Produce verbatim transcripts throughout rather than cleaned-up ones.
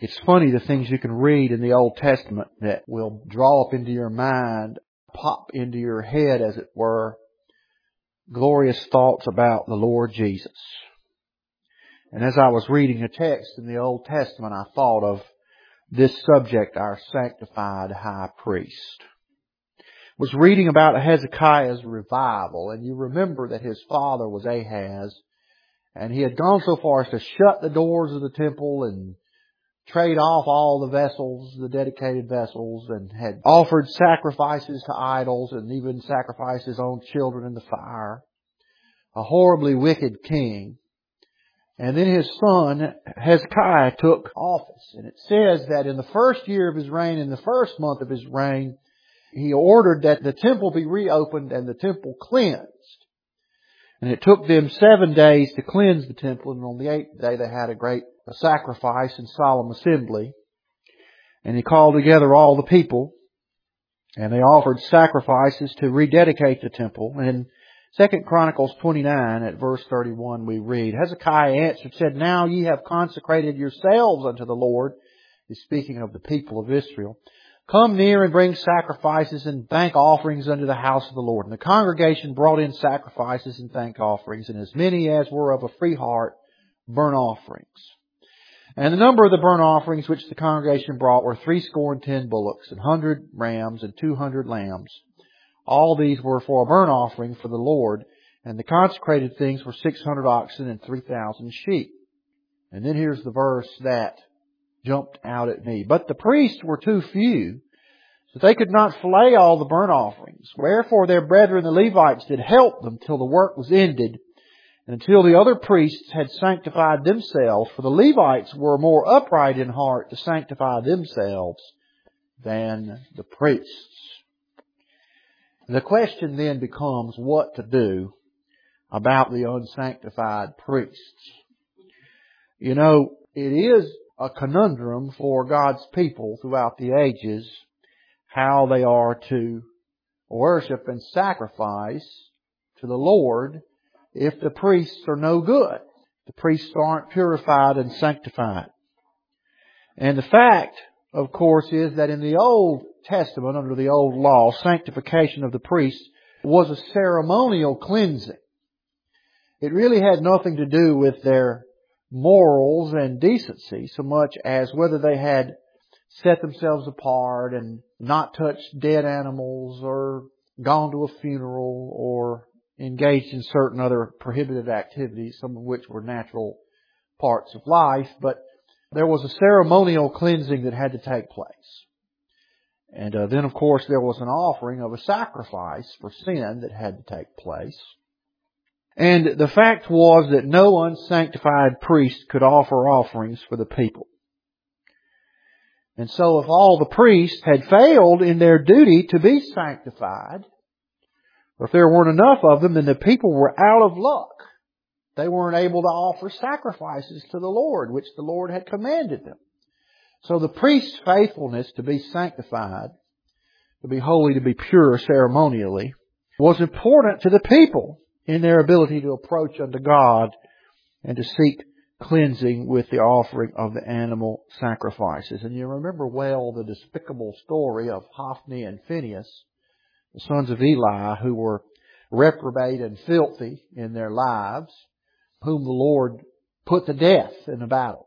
It's funny the things you can read in the Old Testament that will draw up into your mind, pop into your head, as it were, glorious thoughts about the Lord Jesus. And as I was reading a text in the Old Testament, I thought of this subject, our sanctified high priest. I was reading about Hezekiah's revival, and you remember that his father was Ahaz, and he had gone so far as to shut the doors of the temple and trade off all the vessels, the dedicated vessels, and had offered sacrifices to idols and even sacrificed his own children in the fire. A horribly wicked king. And then his son Hezekiah took office. And it says that in the first year of his reign, in the first month of his reign, he ordered that the temple be reopened and the temple cleansed. And it took them seven days to cleanse the temple, and on the eighth day they had a great sacrifice and solemn assembly. And he called together all the people, and they offered sacrifices to rededicate the temple. And in Second Chronicles twenty-nine at verse thirty-one we read, Hezekiah answered, said, Now ye have consecrated yourselves unto the Lord. He's speaking of the people of Israel. Come near and bring sacrifices and thank offerings unto the house of the Lord. And the congregation brought in sacrifices and thank offerings, and as many as were of a free heart, burnt offerings. And the number of the burnt offerings which the congregation brought were threescore and ten bullocks, and hundred rams, and two hundred lambs. All these were for a burnt offering for the Lord, and the consecrated things were six hundred oxen and three thousand sheep. And then here's the verse that jumped out at me. But the priests were too few, so they could not flay all the burnt offerings. Wherefore their brethren the Levites did help them till the work was ended, and until the other priests had sanctified themselves. For the Levites were more upright in heart to sanctify themselves than the priests. The question then becomes what to do about the unsanctified priests. You know, it is a conundrum for God's people throughout the ages how they are to worship and sacrifice to the Lord if the priests are no good. The priests aren't purified and sanctified. And the fact, of course, is that in the Old Testament, under the Old Law, sanctification of the priests was a ceremonial cleansing. It really had nothing to do with their morals and decency so much as whether they had set themselves apart and not touched dead animals or gone to a funeral or engaged in certain other prohibited activities, some of which were natural parts of life. But there was a ceremonial cleansing that had to take place. And uh, then, of course, there was an offering of a sacrifice for sin that had to take place. And the fact was that no unsanctified priest could offer offerings for the people. And so if all the priests had failed in their duty to be sanctified, or if there weren't enough of them, then the people were out of luck. They weren't able to offer sacrifices to the Lord, which the Lord had commanded them. So the priest's faithfulness to be sanctified, to be holy, to be pure ceremonially, was important to the people in their ability to approach unto God and to seek cleansing with the offering of the animal sacrifices. And you remember well the despicable story of Hophni and Phinehas, the sons of Eli, who were reprobate and filthy in their lives, whom the Lord put to death in a battle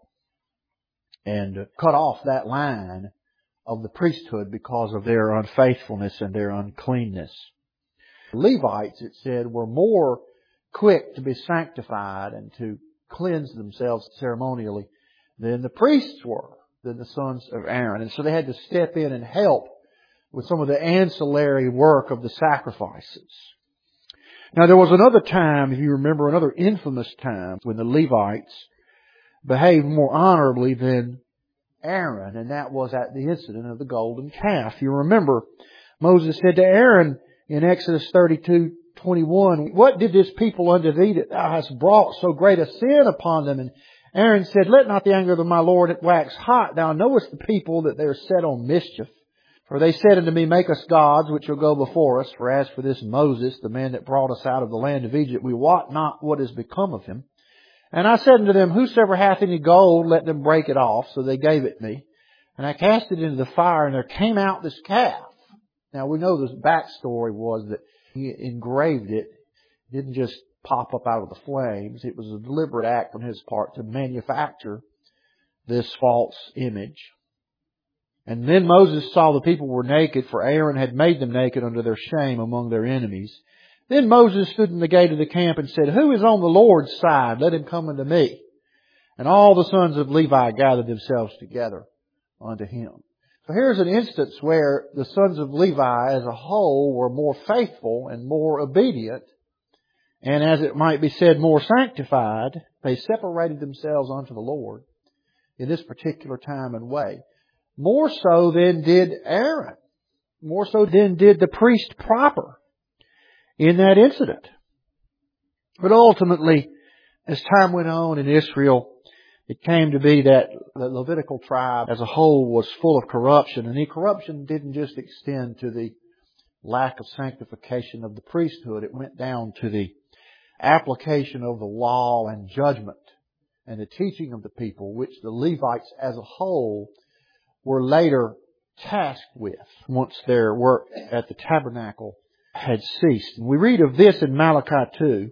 and cut off that line of the priesthood because of their unfaithfulness and their uncleanness. The Levites, it said, were more quick to be sanctified and to cleanse themselves ceremonially than the priests were, than the sons of Aaron. And so they had to step in and help with some of the ancillary work of the sacrifices. Now there was another time, if you remember, another infamous time when the Levites behaved more honorably than Aaron, and that was at the incident of the golden calf. You remember, Moses said to Aaron in Exodus thirty-two twenty-one, What did this people unto thee that thou hast brought so great a sin upon them? And Aaron said, Let not the anger of my Lord wax hot. Thou knowest the people that they are set on mischief. For they said unto me, Make us gods which shall go before us. For as for this Moses, the man that brought us out of the land of Egypt, we wot not what is become of him. And I said unto them, Whosoever hath any gold, let them break it off. So they gave it me. And I cast it into the fire, and there came out this calf. Now we know this backstory was that he engraved it. It didn't just pop up out of the flames. It was a deliberate act on his part to manufacture this false image. And then Moses saw the people were naked, for Aaron had made them naked unto their shame among their enemies. Then Moses stood in the gate of the camp and said, Who is on the Lord's side? Let him come unto me. And all the sons of Levi gathered themselves together unto him. So here's an instance where the sons of Levi as a whole were more faithful and more obedient, and as it might be said, more sanctified. They separated themselves unto the Lord in this particular time and way. More so than did Aaron. More so than did the priest proper in that incident. But ultimately, as time went on in Israel, it came to be that the Levitical tribe as a whole was full of corruption. And the corruption didn't just extend to the lack of sanctification of the priesthood. It went down to the application of the law and judgment and the teaching of the people, which the Levites as a whole were later tasked with once their work at the tabernacle had ceased. And we read of this in Malachi two,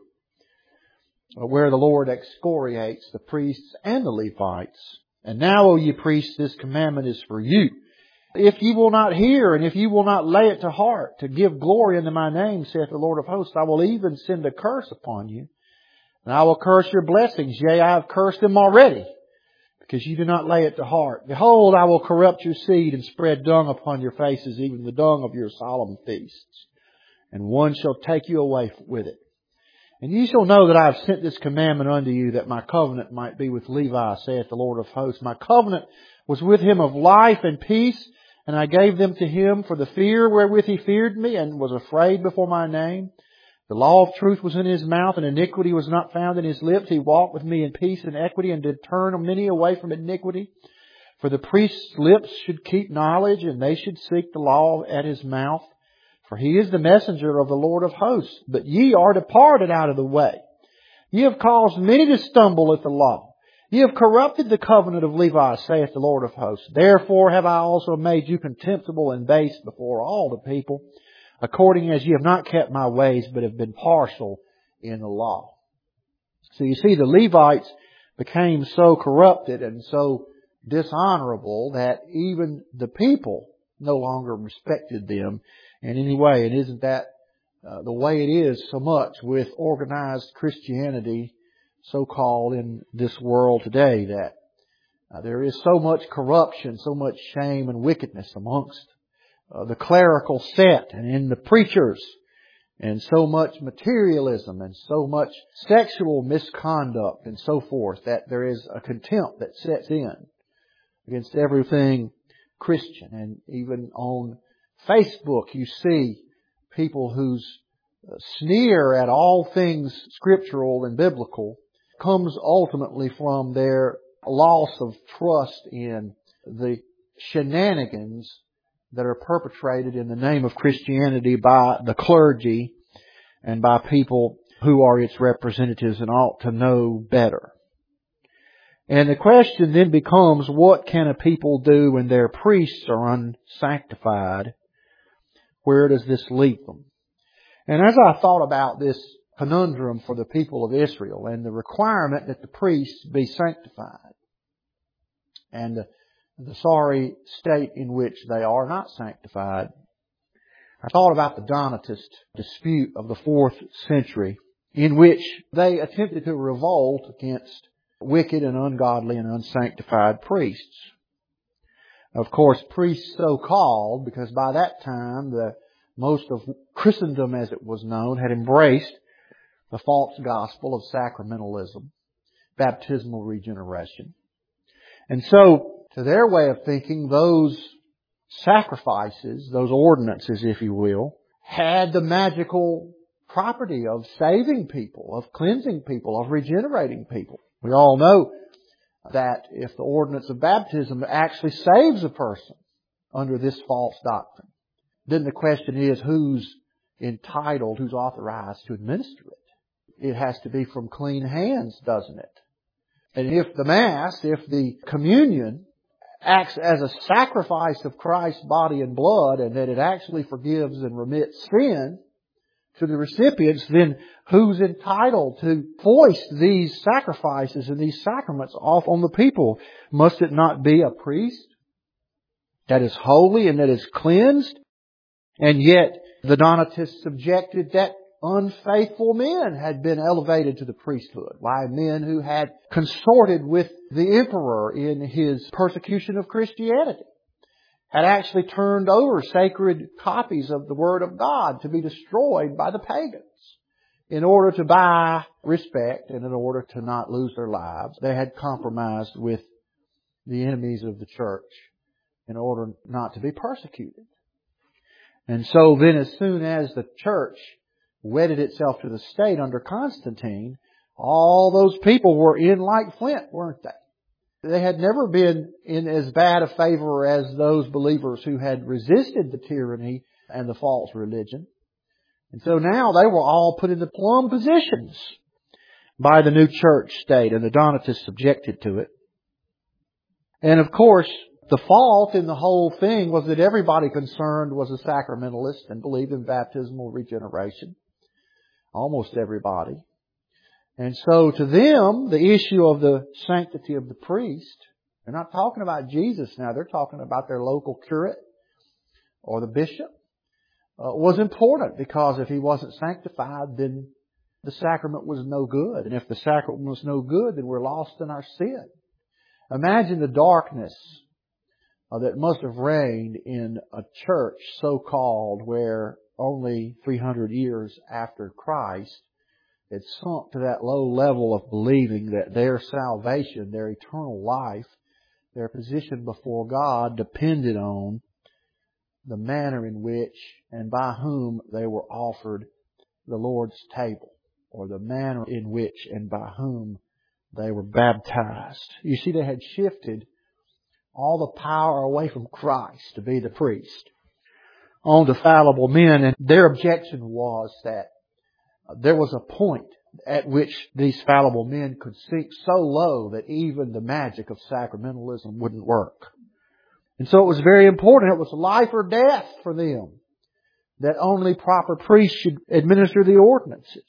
where the Lord excoriates the priests and the Levites. And now, O ye priests, this commandment is for you. If ye will not hear, and if ye will not lay it to heart, to give glory unto my name, saith the Lord of hosts, I will even send a curse upon you, and I will curse your blessings. Yea, I have cursed them already, because you do not lay it to heart. Behold, I will corrupt your seed, and spread dung upon your faces, even the dung of your solemn feasts. And one shall take you away with it. And ye shall know that I have sent this commandment unto you, that my covenant might be with Levi, saith the Lord of hosts. My covenant was with him of life and peace, and I gave them to him for the fear wherewith he feared me, and was afraid before my name. The law of truth was in his mouth, and iniquity was not found in his lips. He walked with me in peace and equity, and did turn many away from iniquity. For the priest's lips should keep knowledge, and they should seek the law at his mouth. For he is the messenger of the Lord of hosts. But ye are departed out of the way. Ye have caused many to stumble at the law. Ye have corrupted the covenant of Levi, saith the Lord of hosts. Therefore have I also made you contemptible and base before all the people, according as ye have not kept my ways, but have been partial in the law. So you see, the Levites became so corrupted and so dishonorable that even the people no longer respected them in any way. And isn't that uh, the way it is so much with organized Christianity, so-called, in this world today, that uh, there is so much corruption, so much shame and wickedness amongst uh, the clerical set and in the preachers, and so much materialism and so much sexual misconduct and so forth, that there is a contempt that sets in against everything Christian. And even on Facebook you see people who sneer at all things scriptural and biblical, comes ultimately from their loss of trust in the shenanigans that are perpetrated in the name of Christianity by the clergy and by people who are its representatives and ought to know better. And the question then becomes, what can a people do when their priests are unsanctified? Where does this leave them? And as I thought about this conundrum for the people of Israel and the requirement that the priests be sanctified, and the, the sorry state in which they are not sanctified, I thought about the Donatist dispute of the fourth century, in which they attempted to revolt against wicked and ungodly and unsanctified priests. Of course, priests so called, because by that time the most of Christendom as it was known had embraced the false gospel of sacramentalism, baptismal regeneration. And so, to their way of thinking, those sacrifices, those ordinances, if you will, had the magical property of saving people, of cleansing people, of regenerating people. We all know that if the ordinance of baptism actually saves a person under this false doctrine, then the question is, who's entitled, who's authorized to administer it? It has to be from clean hands, doesn't it? And if the Mass, if the communion acts as a sacrifice of Christ's body and blood, and that it actually forgives and remits sin to the recipients, then who's entitled to foist these sacrifices and these sacraments off on the people? Must it not be a priest that is holy and that is cleansed? And yet the Donatists subjected that unfaithful men had been elevated to the priesthood. Why, men who had consorted with the emperor in his persecution of Christianity, had actually turned over sacred copies of the Word of God to be destroyed by the pagans in order to buy respect and in order to not lose their lives. They had compromised with the enemies of the church in order not to be persecuted. And so then as soon as the church wedded itself to the state under Constantine, all those people were in like flint, weren't they? They had never been in as bad a favor as those believers who had resisted the tyranny and the false religion. And so now they were all put in the plum positions by the new church state, and the Donatists subjected to it. And of course, the fault in the whole thing was that everybody concerned was a sacramentalist and believed in baptismal regeneration. Almost everybody. And so to them, the issue of the sanctity of the priest, they're not talking about Jesus now, they're talking about their local curate or the bishop, uh, was important, because if he wasn't sanctified, then the sacrament was no good. And if the sacrament was no good, then we're lost in our sin. Imagine the darkness uh, that must have reigned in a church so-called where only three hundred years after Christ, it sunk to that low level of believing that their salvation, their eternal life, their position before God depended on the manner in which and by whom they were offered the Lord's table, or the manner in which and by whom they were baptized. You see, they had shifted all the power away from Christ to be the priest on to fallible men, and their objection was that there was a point at which these fallible men could sink so low that even the magic of sacramentalism wouldn't work. And so it was very important. It was life or death for them that only proper priests should administer the ordinances.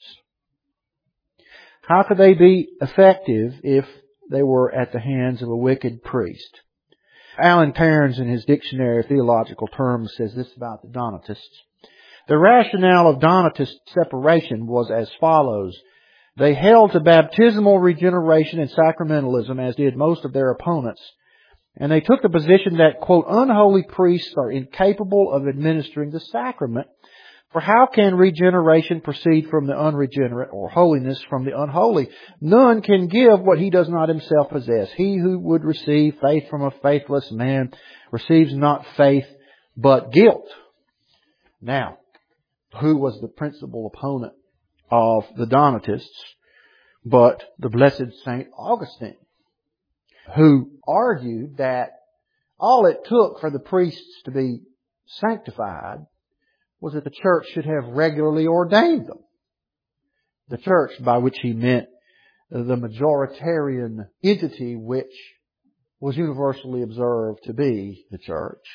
How could they be effective if they were at the hands of a wicked priest? Alan Cairns, in his Dictionary of Theological Terms, says this about the Donatists. The rationale of Donatist separation was as follows. They held to baptismal regeneration and sacramentalism, as did most of their opponents, and they took the position that, quote, unholy priests are incapable of administering the sacrament, for how can regeneration proceed from the unregenerate, or holiness from the unholy? None can give what he does not himself possess. He who would receive faith from a faithless man receives not faith, but guilt. Now, who was the principal opponent of the Donatists but the blessed Saint Augustine, who argued that all it took for the priests to be sanctified was that the church should have regularly ordained them. The church, by which he meant the majoritarian entity which was universally observed to be the church,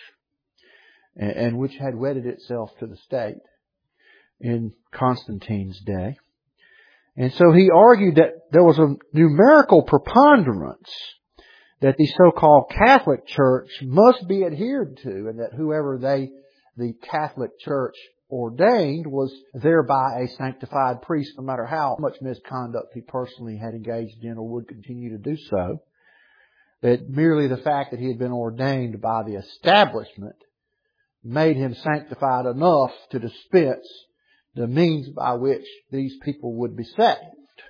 and which had wedded itself to the state in Constantine's day. And so he argued that there was a numerical preponderance that the so-called Catholic Church must be adhered to, and that whoever they, the Catholic Church, ordained was thereby a sanctified priest, no matter how much misconduct he personally had engaged in or would continue to do so. That merely the fact that he had been ordained by the establishment made him sanctified enough to dispense the means by which these people would be saved.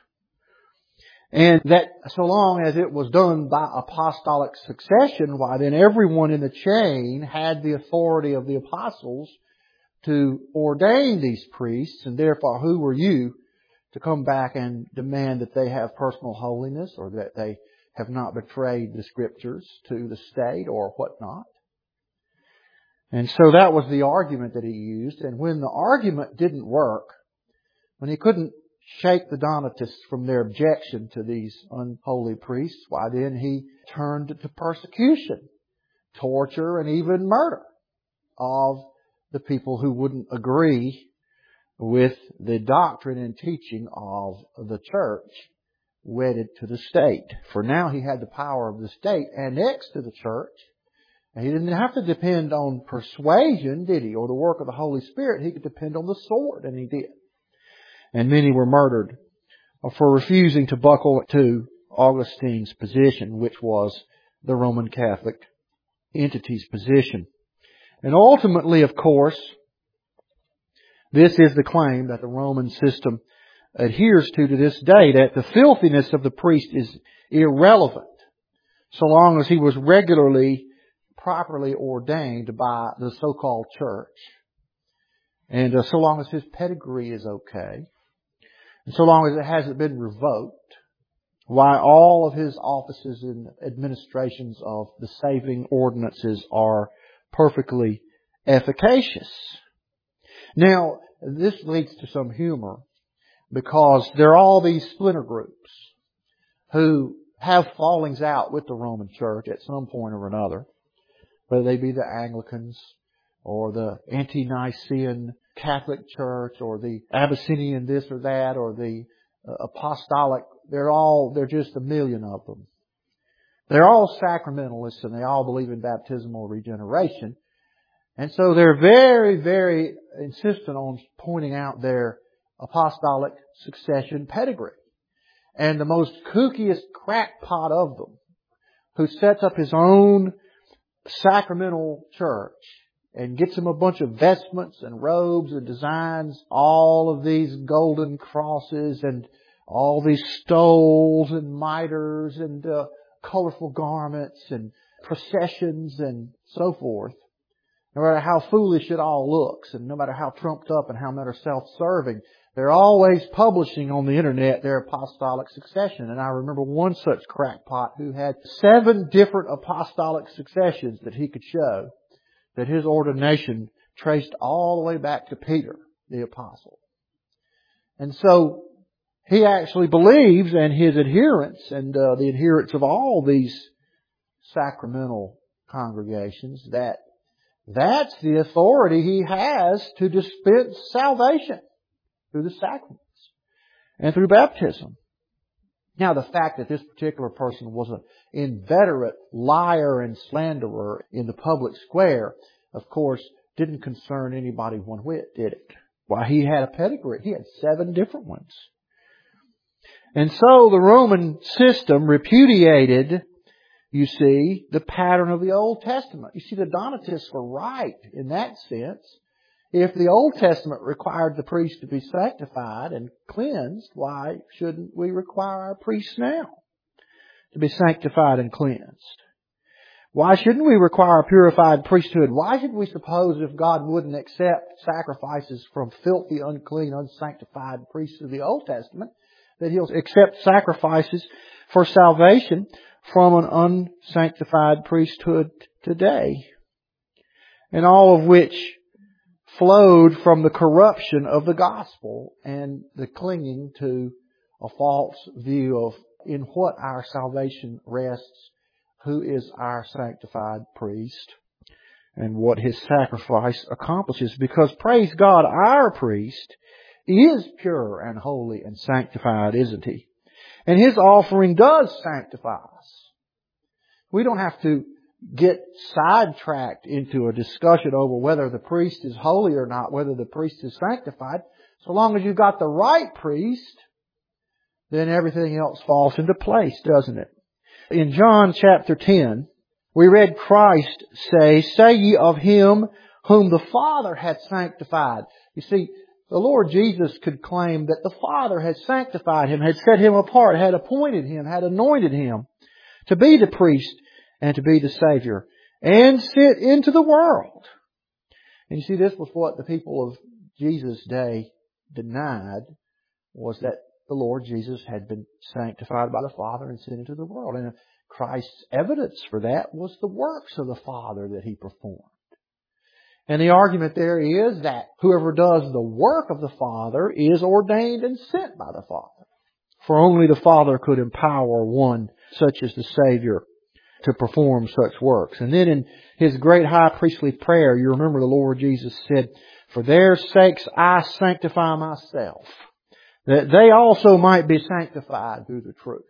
And that so long as it was done by apostolic succession, why then everyone in the chain had the authority of the apostles to ordain these priests, and therefore who were you to come back and demand that they have personal holiness, or that they have not betrayed the Scriptures to the state or whatnot? And so that was the argument that he used. And when the argument didn't work, when he couldn't shake the Donatists from their objection to these unholy priests, why then he turned to persecution, torture, and even murder of the people who wouldn't agree with the doctrine and teaching of the church wedded to the state. For now he had the power of the state annexed to the church. And he didn't have to depend on persuasion, did he, or the work of the Holy Spirit. He could depend on the sword, and he did. And many were murdered for refusing to buckle to Augustine's position, which was the Roman Catholic entity's position. And ultimately, of course, this is the claim that the Roman system adheres to to this day, that the filthiness of the priest is irrelevant so long as he was regularly, properly ordained by the so-called church, and uh, so long as his pedigree is okay, and so long as it hasn't been revoked, why all of his offices and administrations of the saving ordinances are perfectly efficacious. Now, this leads to some humor, because there are all these splinter groups who have fallings out with the Roman Church at some point or another, whether they be the Anglicans or the Ante-Nicene Catholic Church or the Abyssinian this or that or the uh, Apostolic. They're all, they're just a million of them. They're all sacramentalists, and they all believe in baptismal regeneration. And so they're very, very insistent on pointing out their apostolic succession pedigree. And the most kookiest crackpot of them, who sets up his own sacramental church and gets him a bunch of vestments and robes and designs all of these golden crosses and all these stoles and miters and uh, colorful garments and processions and so forth. No matter how foolish it all looks, and no matter how trumped up and how matter self-serving, they're always publishing on the internet their apostolic succession. And I remember one such crackpot who had seven different apostolic successions that he could show, that his ordination traced all the way back to Peter, the apostle. And so he actually believes, and his adherents, and uh, the adherents of all these sacramental congregations, that that's the authority he has to dispense salvation through the sacraments and through baptism. Now, the fact that this particular person was an inveterate liar and slanderer in the public square, of course, didn't concern anybody one whit, did it? Why, he had a pedigree. He had seven different ones. And so the Roman system repudiated, you see, the pattern of the Old Testament. You see, the Donatists were right in that sense. If the Old Testament required the priest to be sanctified and cleansed, why shouldn't we require our priests now to be sanctified and cleansed? Why shouldn't we require a purified priesthood? Why should we suppose if God wouldn't accept sacrifices from filthy, unclean, unsanctified priests of the Old Testament, that He'll accept sacrifices for salvation from an unsanctified priesthood today? And all of which flowed from the corruption of the gospel and the clinging to a false view of in what our salvation rests, who is our sanctified priest, and what His sacrifice accomplishes. Because, praise God, our priest is pure and holy and sanctified, isn't he? And His offering does sanctify us. We don't have to get sidetracked into a discussion over whether the priest is holy or not, whether the priest is sanctified. So long as you've got the right priest, then everything else falls into place, doesn't it? In John chapter ten, we read Christ say, "Say ye of Him whom the Father hath sanctified." You see, the Lord Jesus could claim that the Father had sanctified Him, had set Him apart, had appointed Him, had anointed Him to be the priest and to be the Savior, and sit into the world. And you see, this was what the people of Jesus' day denied, was that the Lord Jesus had been sanctified by the Father and sent into the world. And Christ's evidence for that was the works of the Father that He performed. And the argument there is that whoever does the work of the Father is ordained and sent by the Father. For only the Father could empower one such as the Savior to perform such works. And then in His great high priestly prayer, you remember the Lord Jesus said, "For their sakes I sanctify myself, that they also might be sanctified through the truth."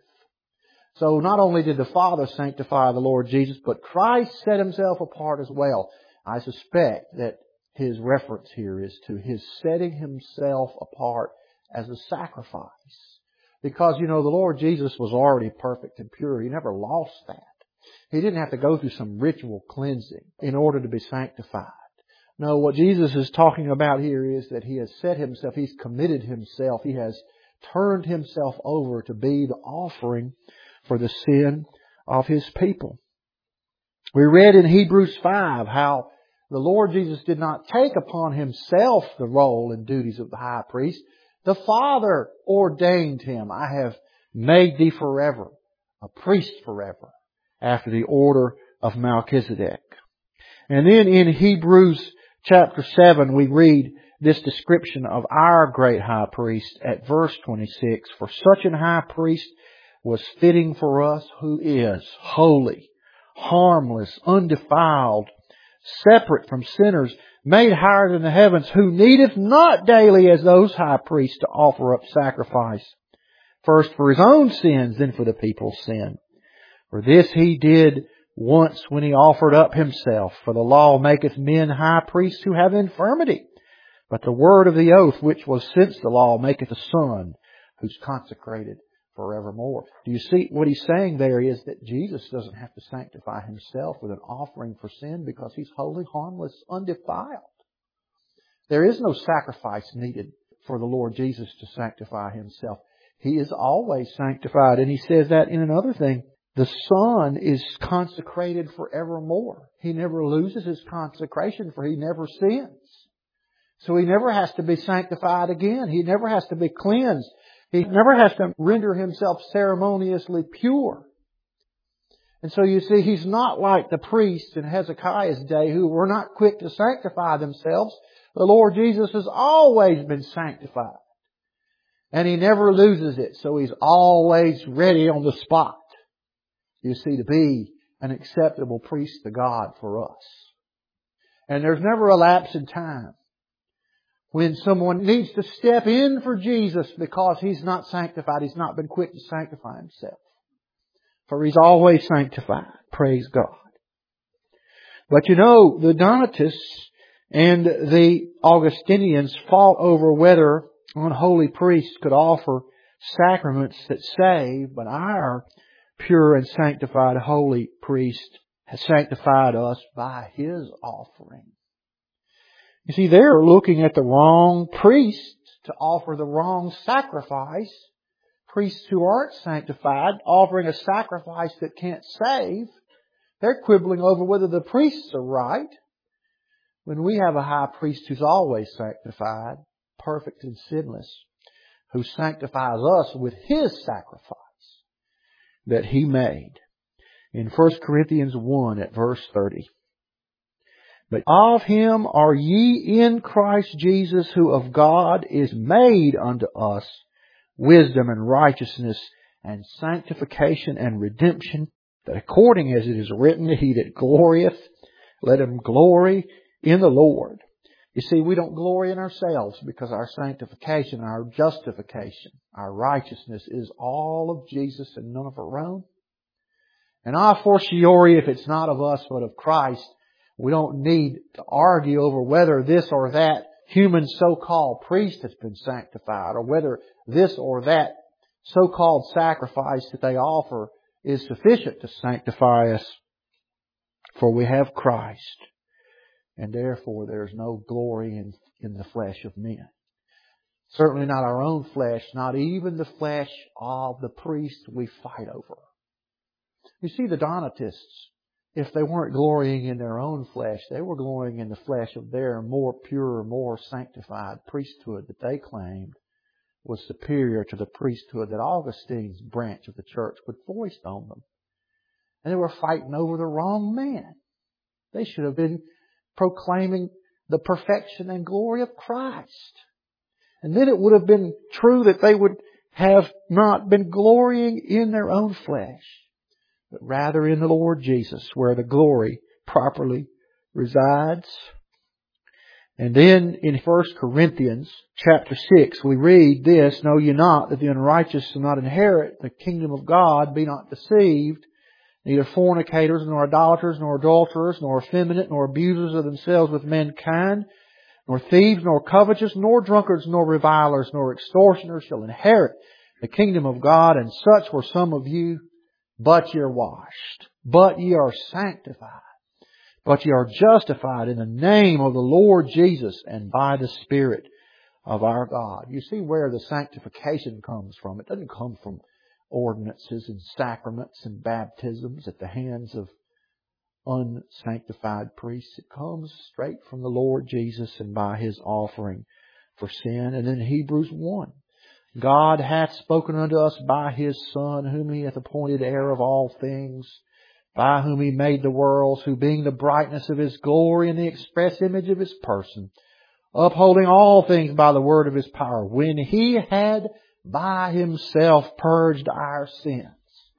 So not only did the Father sanctify the Lord Jesus, but Christ set Himself apart as well. I suspect that His reference here is to His setting Himself apart as a sacrifice. Because, you know, the Lord Jesus was already perfect and pure. He never lost that. He didn't have to go through some ritual cleansing in order to be sanctified. No, what Jesus is talking about here is that He has set Himself, He's committed Himself, He has turned Himself over to be the offering for the sin of His people. We read in Hebrews five how the Lord Jesus did not take upon Himself the role and duties of the high priest. The Father ordained Him. "I have made thee forever a priest forever, after the order of Melchizedek." And then in Hebrews chapter seven we read this description of our great high priest at verse twenty-six. "For such an high priest was fitting for us, who is holy, harmless, undefiled, separate from sinners, made higher than the heavens, who needeth not daily as those high priests to offer up sacrifice, first for His own sins, then for the people's sin. For this He did once when He offered up Himself. For the law maketh men high priests who have infirmity. But the word of the oath, which was since the law, maketh a Son, who's consecrated forevermore." Do you see what He's saying there is that Jesus doesn't have to sanctify Himself with an offering for sin because He's holy, harmless, undefiled. There is no sacrifice needed for the Lord Jesus to sanctify Himself. He is always sanctified. And He says that in another thing. The Son is consecrated forevermore. He never loses His consecration, for He never sins. So He never has to be sanctified again. He never has to be cleansed. He never has to render Himself ceremoniously pure. And so you see, He's not like the priests in Hezekiah's day who were not quick to sanctify themselves. The Lord Jesus has always been sanctified. And He never loses it. So He's always ready on the spot, you see, to be an acceptable priest to God for us. And there's never a lapse in time when someone needs to step in for Jesus because He's not sanctified. He's not been quick to sanctify Himself. For He's always sanctified. Praise God. But you know, the Donatists and the Augustinians fought over whether unholy priests could offer sacraments that save, but our pure and sanctified holy priest has sanctified us by His offering. You see, they're looking at the wrong priest to offer the wrong sacrifice. Priests who aren't sanctified offering a sacrifice that can't save. They're quibbling over whether the priests are right. When we have a high priest who's always sanctified, perfect and sinless, who sanctifies us with His sacrifice that He made. In First Corinthians one at verse thirty. "But of Him are ye in Christ Jesus, who of God is made unto us wisdom and righteousness and sanctification and redemption, that according as it is written, He that glorieth, let him glory in the Lord." You see, we don't glory in ourselves because our sanctification, our justification, our righteousness is all of Jesus and none of our own. And a fortiori, if it's not of us but of Christ, we don't need to argue over whether this or that human so-called priest has been sanctified, or whether this or that so-called sacrifice that they offer is sufficient to sanctify us. For we have Christ, and therefore there is no glory in, in the flesh of men. Certainly not our own flesh, not even the flesh of the priest we fight over. You see, the Donatists, if they weren't glorying in their own flesh, they were glorying in the flesh of their more pure, more sanctified priesthood that they claimed was superior to the priesthood that Augustine's branch of the church would foist on them. And they were fighting over the wrong man. They should have been proclaiming the perfection and glory of Christ. And then it would have been true that they would have not been glorying in their own flesh, but rather in the Lord Jesus, where the glory properly resides. And then in First Corinthians chapter six, we read this, "Know ye not that the unrighteous shall not inherit the kingdom of God? Be not deceived. Neither fornicators, nor idolaters, nor adulterers, nor effeminate, nor abusers of themselves with mankind, nor thieves, nor covetous, nor drunkards, nor revilers, nor extortioners shall inherit the kingdom of God. And such were some of you, but ye are washed, but ye are sanctified, but ye are justified in the name of the Lord Jesus and by the Spirit of our God." You see where the sanctification comes from. It doesn't come from ordinances and sacraments and baptisms at the hands of unsanctified priests. It comes straight from the Lord Jesus and by His offering for sin. And in Hebrews one, "God hath spoken unto us by His Son, whom He hath appointed heir of all things, by whom He made the worlds, who being the brightness of His glory and the express image of His person, upholding all things by the word of His power, when He had by Himself purged our sins,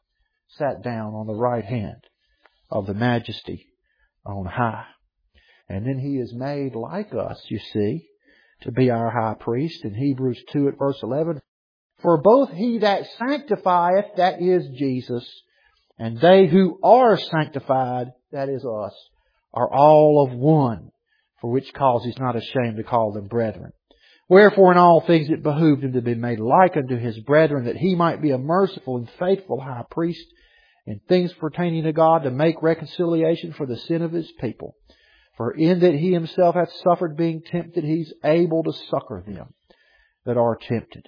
sat down on the right hand of the Majesty on high." And then He is made like us, you see, to be our high priest in Hebrews two at verse eleven. "For both He that sanctifieth," that is Jesus, "and they who are sanctified," that is us, "are all of one, for which cause He's not ashamed to call them brethren. Wherefore in all things it behooved Him to be made like unto His brethren, that He might be a merciful and faithful high priest in things pertaining to God, to make reconciliation for the sin of His people. For in that He Himself hath suffered being tempted, He's able to succor them that are tempted."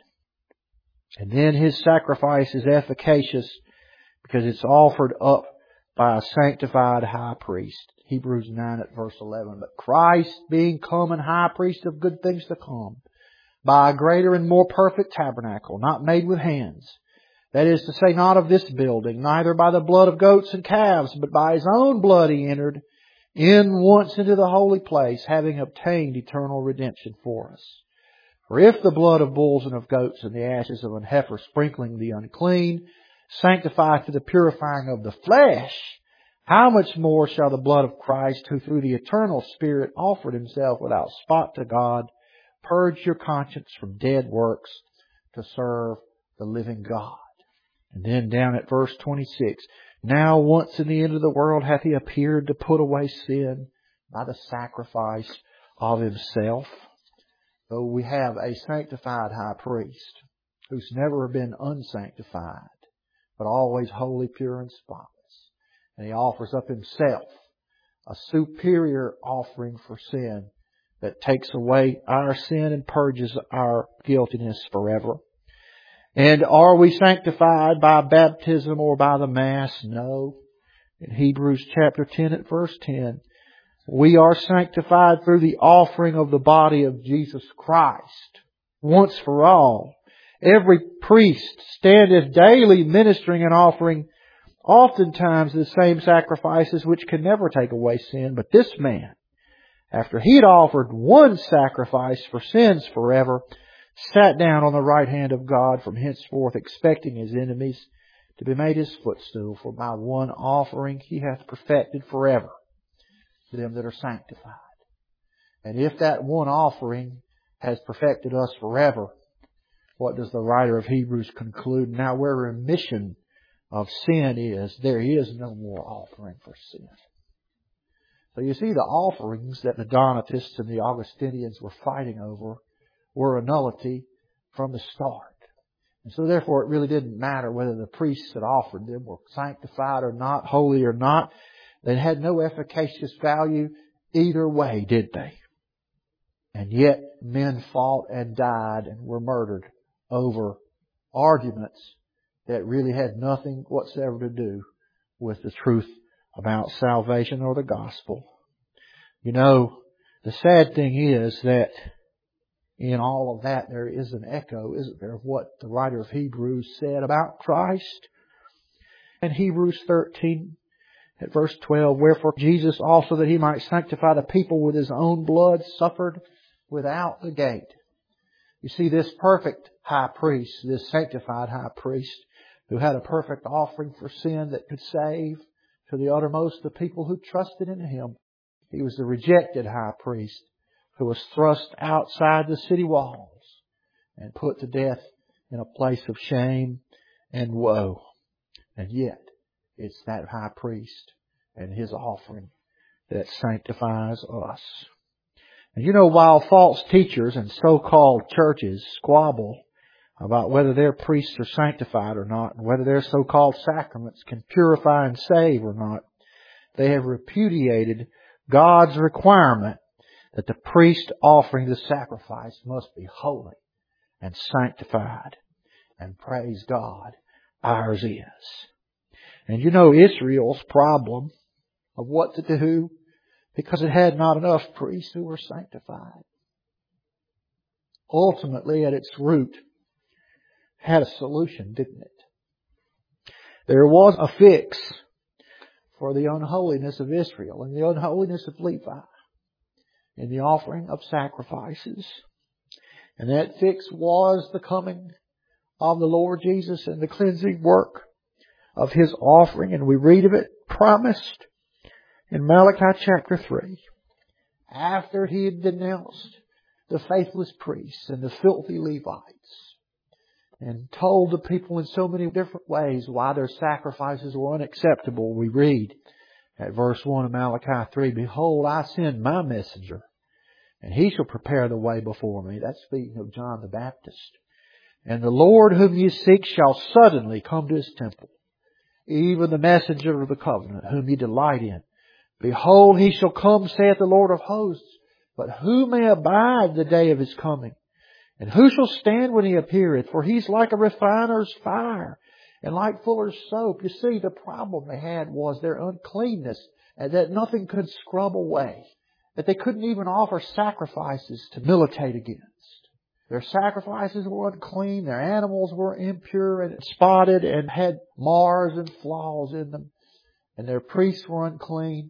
And then His sacrifice is efficacious because it's offered up by a sanctified high priest. Hebrews nine at verse eleven. "But Christ being come and high priest of good things to come, by a greater and more perfect tabernacle, not made with hands, that is to say, not of this building, neither by the blood of goats and calves, but by His own blood He entered in once into the holy place, having obtained eternal redemption for us. For if the blood of bulls and of goats and the ashes of an heifer sprinkling the unclean sanctify to the purifying of the flesh, how much more shall the blood of Christ, who through the eternal Spirit offered Himself without spot to God, purge your conscience from dead works to serve the living God." And then down at verse twenty-six, "Now once in the end of the world hath He appeared to put away sin by the sacrifice of Himself." So we have a sanctified high priest who's never been unsanctified, but always holy, pure, and spotless. And He offers up Himself, a superior offering for sin that takes away our sin and purges our guiltiness forever. And are we sanctified by baptism or by the Mass? No. In Hebrews chapter ten at verse ten, "We are sanctified through the offering of the body of Jesus Christ, once for all. Every priest standeth daily ministering and offering oftentimes the same sacrifices which can never take away sin. But this man, after he had offered one sacrifice for sins forever, sat down on the right hand of God from henceforth, expecting His enemies to be made His footstool. For by one offering He hath perfected forever them that are sanctified." And if that one offering has perfected us forever, what does the writer of Hebrews conclude? Now where remission of sin is, there is no more offering for sin. So you see, the offerings that the Donatists and the Augustinians were fighting over were a nullity from the start. And so therefore it really didn't matter whether the priests that offered them were sanctified or not, holy or not. They had no efficacious value either way, did they? And yet men fought and died and were murdered over arguments that really had nothing whatsoever to do with the truth about salvation or the gospel. You know, the sad thing is that in all of that there is an echo, isn't there, of what the writer of Hebrews said about Christ. In Hebrews thirteen At verse twelve, wherefore Jesus also, that He might sanctify the people with His own blood, suffered without the gate. You see, this perfect high priest, this sanctified high priest, who had a perfect offering for sin that could save to the uttermost the people who trusted in Him. He was the rejected high priest who was thrust outside the city walls and put to death in a place of shame and woe. And yet, it's that high priest and his offering that sanctifies us. And you know, while false teachers and so-called churches squabble about whether their priests are sanctified or not, and whether their so-called sacraments can purify and save or not, they have repudiated God's requirement that the priest offering the sacrifice must be holy and sanctified. And praise God, ours is. And you know Israel's problem of what to do, because it had not enough priests who were sanctified. Ultimately, at its root, had a solution, didn't it? There was a fix for the unholiness of Israel and the unholiness of Levi in the offering of sacrifices. And that fix was the coming of the Lord Jesus and the cleansing work of His offering. And we read of it promised in Malachi chapter three. After He had denounced the faithless priests and the filthy Levites and told the people in so many different ways why their sacrifices were unacceptable, we read at verse one of Malachi three, behold, I send my messenger, and he shall prepare the way before me. That's speaking of John the Baptist. And the Lord whom ye seek shall suddenly come to His temple, even the messenger of the covenant, whom ye delight in. Behold, He shall come, saith the Lord of hosts. But who may abide the day of His coming? And who shall stand when He appeareth? For He's like a refiner's fire, and like fuller's soap. You see, the problem they had was their uncleanness, and that nothing could scrub away. That they couldn't even offer sacrifices to militate against. Their sacrifices were unclean, their animals were impure and spotted and had mars and flaws in them, and their priests were unclean.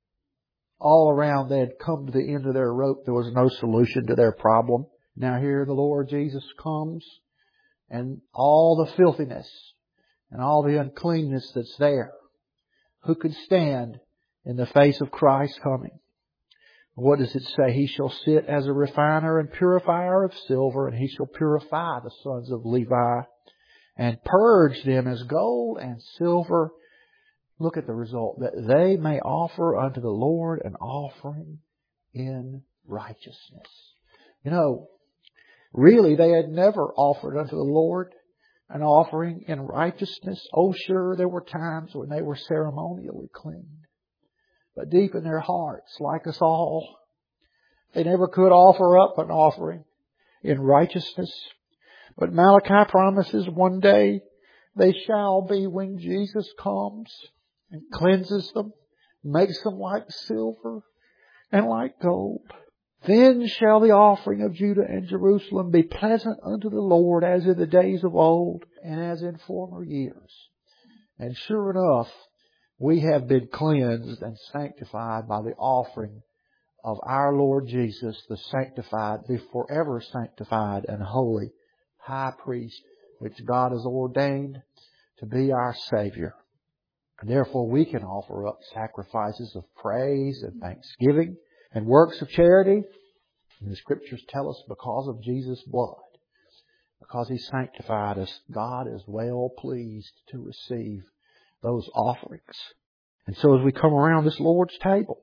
All around they had come to the end of their rope. There was no solution to their problem. Now here the Lord Jesus comes, and all the filthiness and all the uncleanness that's there, who could stand in the face of Christ's coming? What does it say? He shall sit as a refiner and purifier of silver, and He shall purify the sons of Levi and purge them as gold and silver. Look at the result. That they may offer unto the Lord an offering in righteousness. You know, really they had never offered unto the Lord an offering in righteousness. Oh, sure, there were times when they were ceremonially clean. But deep in their hearts, like us all, they never could offer up an offering in righteousness. But Malachi promises one day they shall be when Jesus comes and cleanses them, makes them like silver and like gold. Then shall the offering of Judah and Jerusalem be pleasant unto the Lord, as in the days of old and as in former years. And sure enough, we have been cleansed and sanctified by the offering of our Lord Jesus, the sanctified, the forever sanctified and holy high priest, which God has ordained to be our Savior. And therefore we can offer up sacrifices of praise and thanksgiving and works of charity. And the Scriptures tell us because of Jesus' blood, because He sanctified us, God is well pleased to receive those offerings. And so as we come around this Lord's table,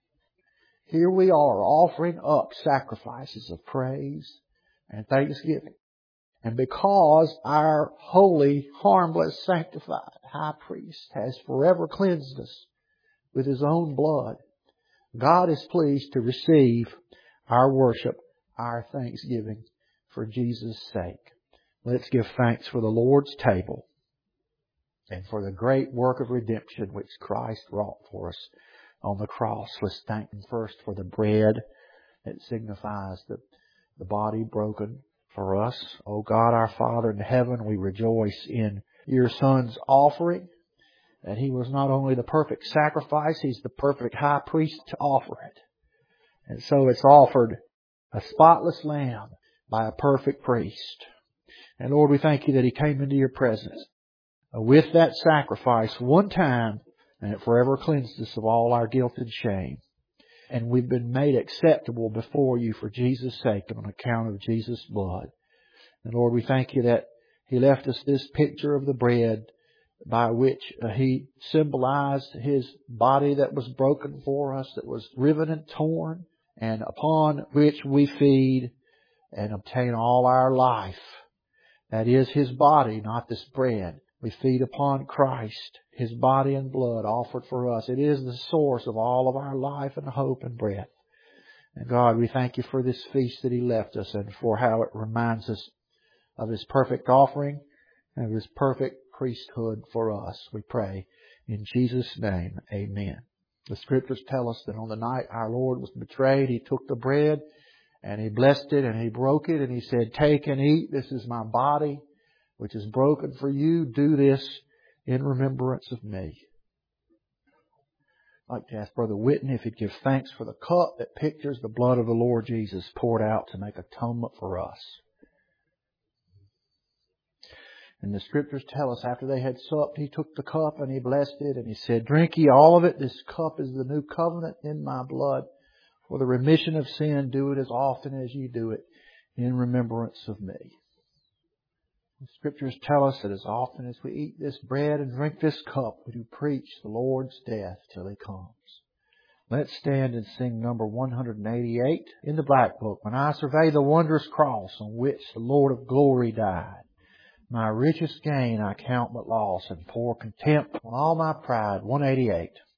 here we are offering up sacrifices of praise and thanksgiving. And because our holy, harmless, sanctified high priest has forever cleansed us with His own blood, God is pleased to receive our worship, our thanksgiving for Jesus' sake. Let's give thanks for the Lord's table and for the great work of redemption which Christ wrought for us on the cross. Let's thank Him first for the bread that signifies the, the body broken for us. O God, our Father in heaven, we rejoice in Your Son's offering that He was not only the perfect sacrifice, He's the perfect high priest to offer it. And so it's offered a spotless lamb by a perfect priest. And Lord, we thank You that He came into Your presence with that sacrifice one time, and it forever cleansed us of all our guilt and shame. And we've been made acceptable before You for Jesus' sake and on account of Jesus' blood. And Lord, we thank You that He left us this picture of the bread by which uh, He symbolized His body that was broken for us, that was riven and torn, and upon which we feed and obtain all our life. That is His body, not this bread. We feed upon Christ, His body and blood offered for us. It is the source of all of our life and hope and breath. And God, we thank You for this feast that He left us and for how it reminds us of His perfect offering and of His perfect priesthood for us. We pray in Jesus' name, amen. The Scriptures tell us that on the night our Lord was betrayed, He took the bread and He blessed it and He broke it and He said, "Take and eat. This is My body, which is broken for you. Do this in remembrance of Me." I'd like to ask Brother Whitney if he'd give thanks for the cup that pictures the blood of the Lord Jesus poured out to make atonement for us. And the Scriptures tell us after they had supped, He took the cup and He blessed it and He said, "Drink ye all of it. This cup is the new covenant in My blood. For the remission of sin, do it as often as ye do it in remembrance of Me." The Scriptures tell us that as often as we eat this bread and drink this cup, we do preach the Lord's death till He comes. Let's stand and sing number one eighty-eight in the Black Book. "When I survey the wondrous cross on which the Lord of glory died, my richest gain I count but loss and pour contempt on all my pride." one eighty-eight.